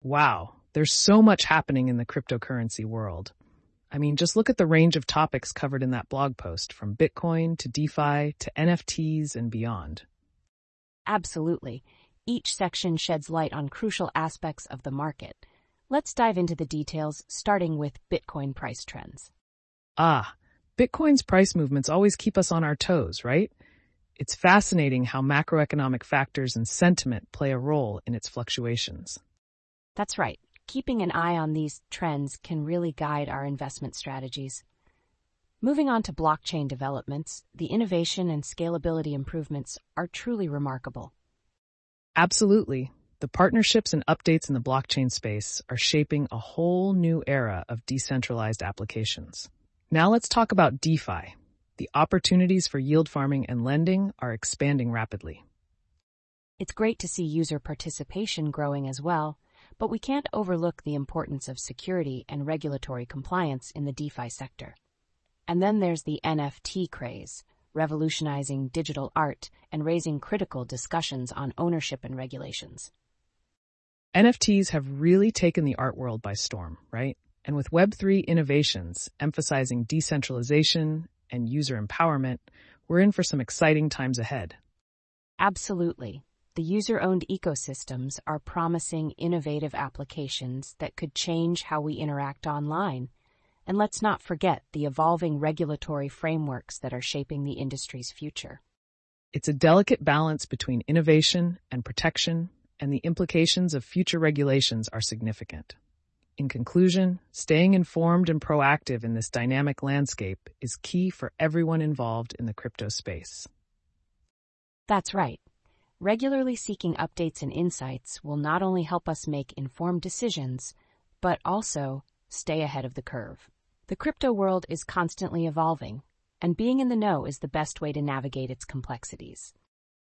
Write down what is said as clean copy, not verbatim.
Wow, there's so much happening in the cryptocurrency world. I mean, just look at the range of topics covered in that blog post, from Bitcoin to DeFi to NFTs and beyond. Absolutely. Each section sheds light on crucial aspects of the market. Let's dive into the details, starting with Bitcoin price trends. Bitcoin's price movements always keep us on our toes, right? It's fascinating how macroeconomic factors and sentiment play a role in its fluctuations. That's right. Keeping an eye on these trends can really guide our investment strategies. Moving on to blockchain developments, the innovation and scalability improvements are truly remarkable. Absolutely. The partnerships and updates in the blockchain space are shaping a whole new era of decentralized applications. Now let's talk about DeFi. The opportunities for yield farming and lending are expanding rapidly. It's great to see user participation growing as well, but we can't overlook the importance of security and regulatory compliance in the DeFi sector. And then there's the NFT craze, revolutionizing digital art and raising critical discussions on ownership and regulations. NFTs have really taken the art world by storm, right? And with Web3 innovations emphasizing decentralization and user empowerment, we're in for some exciting times ahead. Absolutely. The user-owned ecosystems are promising innovative applications that could change how we interact online. And let's not forget the evolving regulatory frameworks that are shaping the industry's future. It's a delicate balance between innovation and protection, and the implications of future regulations are significant. In conclusion, staying informed and proactive in this dynamic landscape is key for everyone involved in the crypto space. That's right. Regularly seeking updates and insights will not only help us make informed decisions, but also stay ahead of the curve. The crypto world is constantly evolving, and being in the know is the best way to navigate its complexities.